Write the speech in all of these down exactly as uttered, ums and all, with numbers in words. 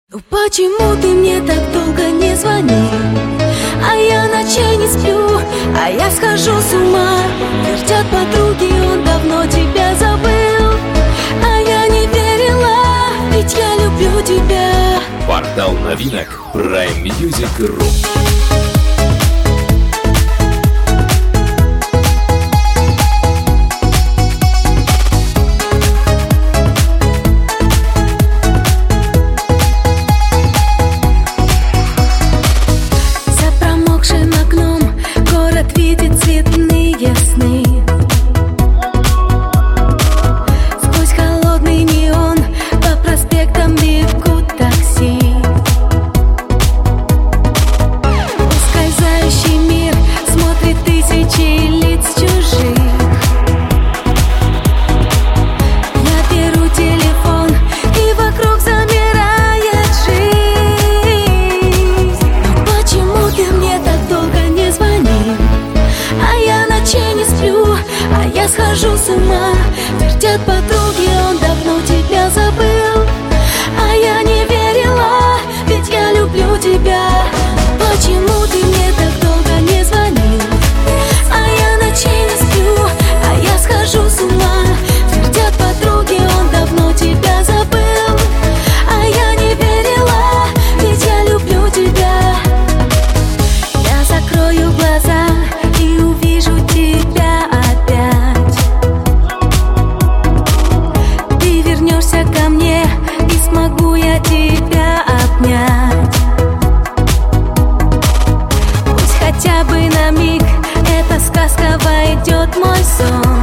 Ну почему ты мне так долго не звонил? А я ночей не сплю, а я схожу с ума. Твердят подруги, он давно тебя забыл. А я не верила, ведь я люблю тебя. Портал новинок прайм мьюзик точка ру. Схожу с ума, твердят подруги, он давно тебя забыл. А я не верила, ведь я люблю тебя. Почему ты мне так долго не звонил? А я ночей не сплю, а я схожу с ума. Твердят подруги, он давно тебя забыл. А я не верила, ведь я люблю тебя. Я закрою глаза и увижу тебя опять. Ко мне, и смогу я тебя обнять. Пусть хотя бы на миг эта сказка войдет в мой сон.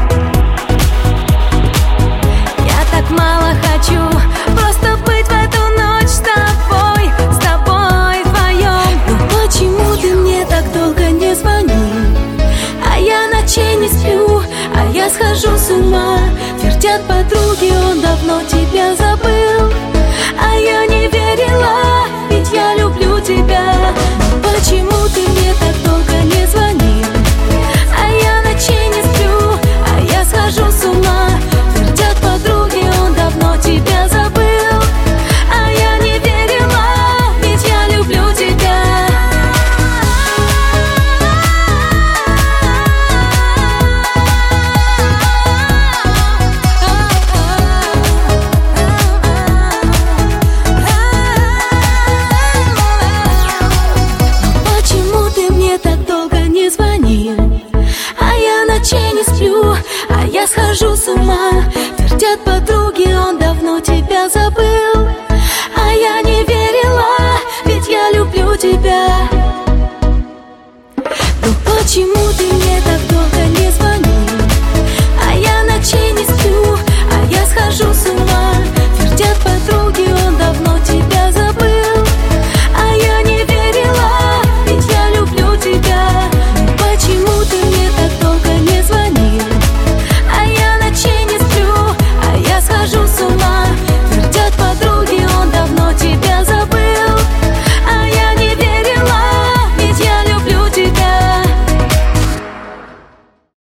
Я так мало хочу просто быть в эту ночь с тобой, с тобой вдвоем. Но почему ты мне так долго не звонил? А я ночей не сплю, а я схожу с ума. Твердят подруги, он давно тебя забыл. А я не верила, ведь я люблю тебя. Почему ты мне так долго не звонил? А я ночей не сплю, а я схожу с ума. Твердят подруги, он давно тебя забыл. А я не верила, ведь я люблю тебя. А я схожу с ума, твердят подруги, он давно тебя забыл. А я не верила, ведь я люблю тебя. Но почему ты